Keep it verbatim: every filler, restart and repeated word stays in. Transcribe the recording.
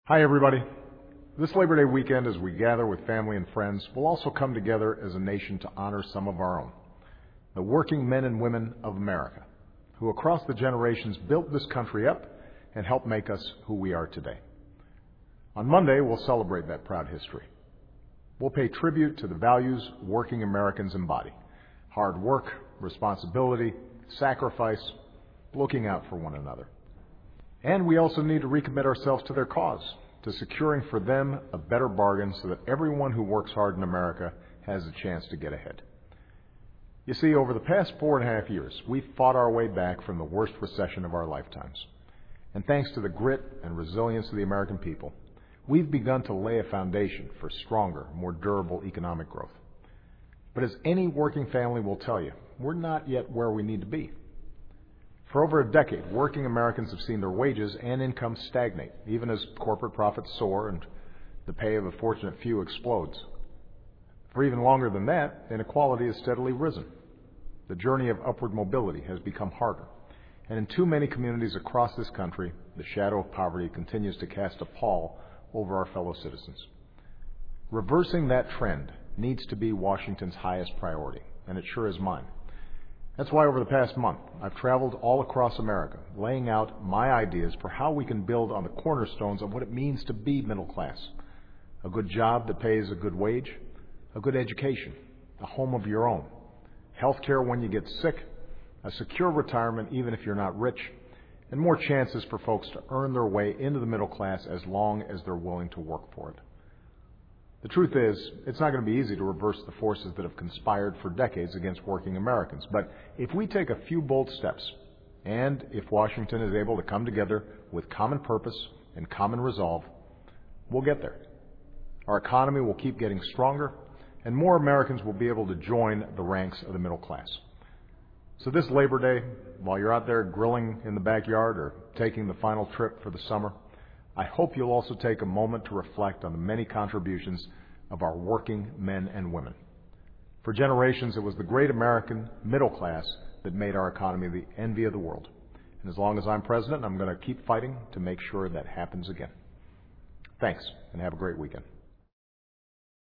Hi, everybody. This Labor Day weekend, as we gather with family and friends, we'll also come together as a nation to honor some of our own, the working men and women of America, who across the generations built this country up and helped make us who we are today. On Monday, we'll celebrate that proud history. We'll pay tribute to the values working Americans embody: hard work, responsibility, sacrifice, looking out for one another. And we also need to recommit ourselves to their cause, to securing for them a better bargain so that everyone who works hard in America has a chance to get ahead. You see, over the past four and a half years, we've fought our way back from the worst recession of our lifetimes. And thanks to the grit and resilience of the American people, we've begun to lay a foundation for stronger, more durable economic growth. But as any working family will tell you, we're not yet where we need to be. For over a decade, working Americans have seen their wages and incomes stagnate, even as corporate profits soar and the pay of a fortunate few explodes. For even longer than that, inequality has steadily risen. The journey of upward mobility has become harder, and in too many communities across this country, the shadow of poverty continues to cast a pall over our fellow citizens. Reversing that trend needs to be Washington's highest priority, and it sure is mine. That's why over the past month, I've traveled all across America, laying out my ideas for how we can build on the cornerstones of what it means to be middle class: a good job that pays a good wage, a good education, a home of your own, health care when you get sick, a secure retirement even if you're not rich, and more chances for folks to earn their way into the middle class as long as they're willing to work for it. The truth is, it's not going to be easy to reverse the forces that have conspired for decades against working Americans. But if we take a few bold steps, and if Washington is able to come together with common purpose and common resolve, we'll get there. Our economy will keep getting stronger, and more Americans will be able to join the ranks of the middle class. So this Labor Day, while you're out there grilling in the backyard or taking the final trip for the summer, I hope you'll also take a moment to reflect on the many contributions of our working men and women. For generations, it was the great American middle class that made our economy the envy of the world. And as long as I'm president, I'm going to keep fighting to make sure that happens again. Thanks, and have a great weekend.